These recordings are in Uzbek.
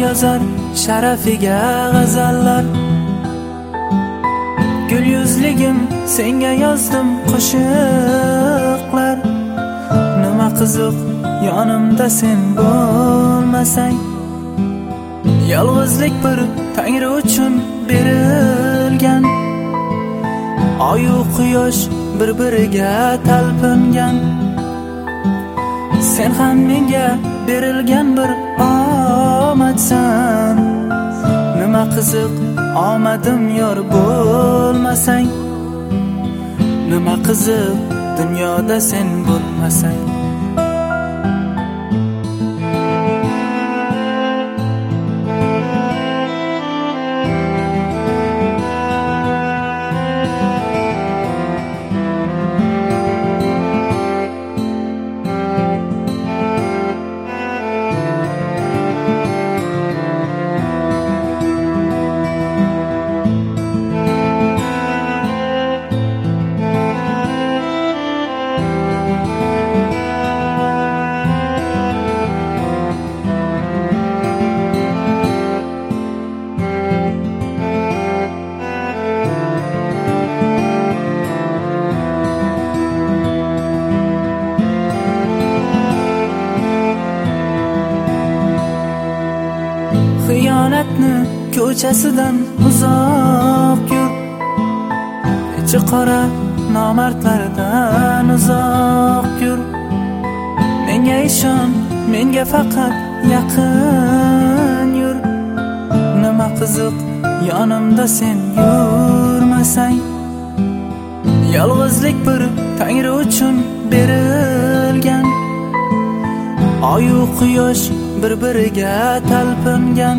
yozar sharafiga g'azallar. Gul yuzligim senga yozdim qo'shiqlar. Nima qiziq yonimda sen bo'lmasang. Yolg'izlik bir Tangri uchun berilgan. Oyu quyosh bir-biriga talpingan. Sen ham menga berilgan bir omadsan. Nima qiziq omadim yor bo'lmasang. Nima qiziq dunyoda sen bo'lmasang. Xiyonatni ko'chasidan uzoq yur. Ichi qora nomardlardan uzoq yur. Menga ishon, menga faqat yaqin yur. Nima qiziq yonimda sen yurmasang. Yolg'izlik bir Tangri uchun berilgan. Oyu quyosh bir-biriga talpingan.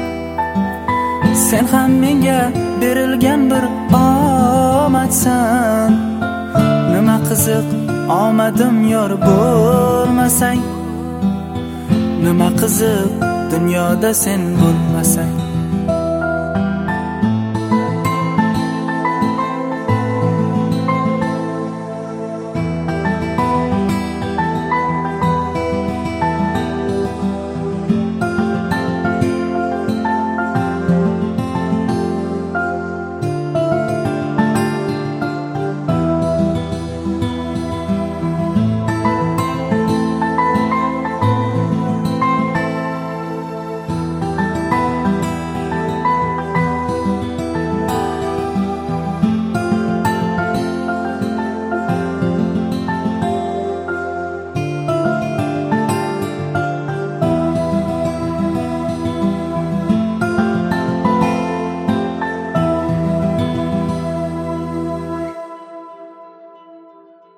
Sen ham menga berilgan bir omadsan. Nima qiziq omadim yor bo'lmasang. Nima qiziq dunyoda sen bo'lmasang.